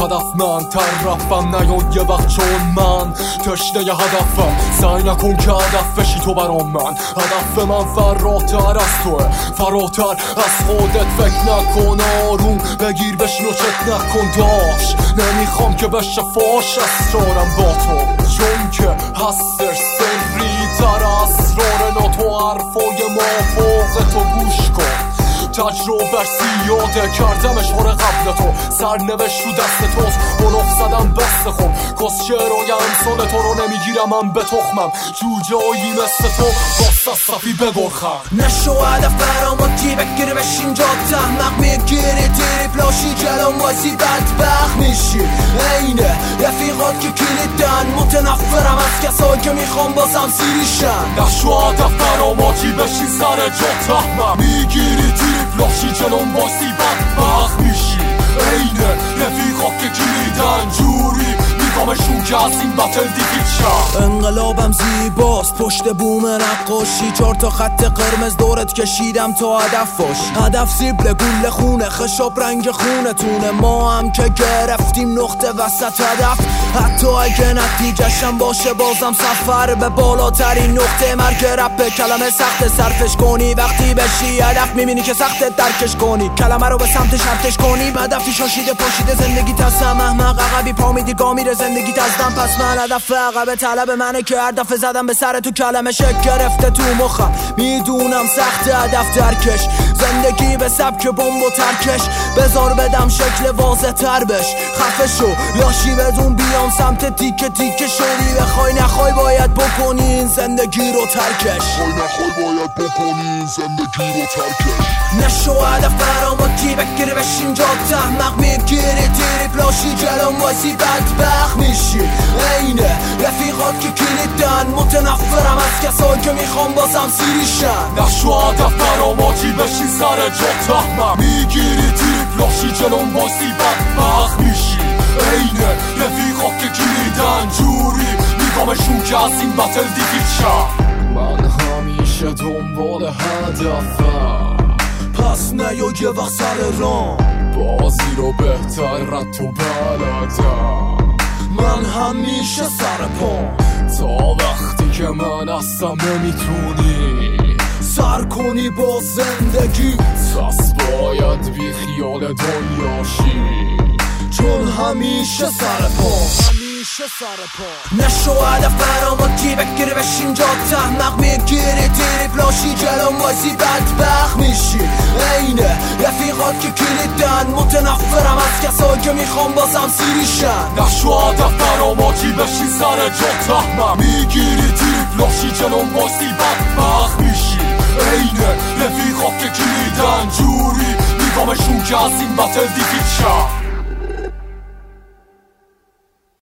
هدف من طرفم نیان یه وقت چون من تشنه هدفم سعی نکن که هدف بشی تو برام من هدف من فراتر از توه فراتر از خودت فکر نکن آروم بگیر بشنو چک نکن داش نمیخوام که بشه فاش اسرارم با تو چون که هستش سری تر اسرار ناتو حرفای ما فوق تو گوش کن تجربه زیاده کردمش هر قبل تو سرنوشت تو دست توست بلوف زدم بست خوب کس شعرهای امثال تو رو نمیگیرم من به تخمم جوجایی مثل تو باست از صفی بگرخم نشو هدف برامون بگیره بشین جا تحمق میگیری تیری پلاشی جلوم واسی بدبخت میشی اینه رفیقات که کلیدن متنفرم از کسایی که میخوام بازم سیریشن نشو هدف برامون بشین سر جا تحمق میگیری تیری پلاشی جلوم واسي بدبخت میشی اینه رفیقا که کلیدن جوری میگامشون که از این بطل دیگه شد انقلابم زیباست پشت بوم نقاشی 4 تا خط قرمز دورت کشیدم تا هدف باشی هدف زیبل گل خونه خشاب رنگ خونه تونه ما هم که گرفتیم نقطه وسط هدف حتی اگه نتیجهشم باشه بازم سفر به بالاترین نقطه مرگ رپ کلمه سخت صرفش کنی وقتی بشی هدف میبینی که سخت درکش کنی کلمه رو به سمت شرطش کنی هدفی شاشیده پاشیده زندگی تسم احمق عقبی پا میدی گا میره زندگی تزدم پس من هدف عقب طلب منه که هر دفعه زدم به سر تو کلمه شک گرفته تو مخم میدونم سخت هدف درکش زندگی به سبک بمب و ترکش بذار بدم شکل واضح تر بش خفه شو لاشی بدون بیام سمت تیکه تیکه شدی بخوای نخوای باید بکنی این زندگی رو ترکش نشو هدف برامون بگیره بشین جا تحمق میگیری تیری پلاشی جلوم واسی بدبخت میشی اینه رفیقات که کلیدن متنفرم از کسایی که میخوام بازم سیریشن نشو هدف برامون بشین سر جا تحمق میگیری تیری پلاشی جلوم واسي بدبخت میشی اینه رفیقا که کلیدن جوری میگامشون که از این بطل دیگه شد من همیشه دنبال هدفم پس نیا یه وقت سر رام بازی رو بهتر رد تو بلدم من همیشه سر پام تا وقتی که من هستم نمیتونی سر کنی با زندگی پس باید بی خیال دنیاشی چون همیشه سر پام نشو هدف برامون بگیره بشین جا تحمق میگیری تیری پلاشی جلوم واسي بدبخت میشی اینه رفیقات که کلیدن متنفرم از کسایی که میخوام بازم سیریشن نشو هدف برامون بشین سر جا تحمق میگیری تیری پلاشی جلوم واسي بدبخت میشی اینه رفیقات که کلیدن جوری میگامشون که از این بطل دیگه شد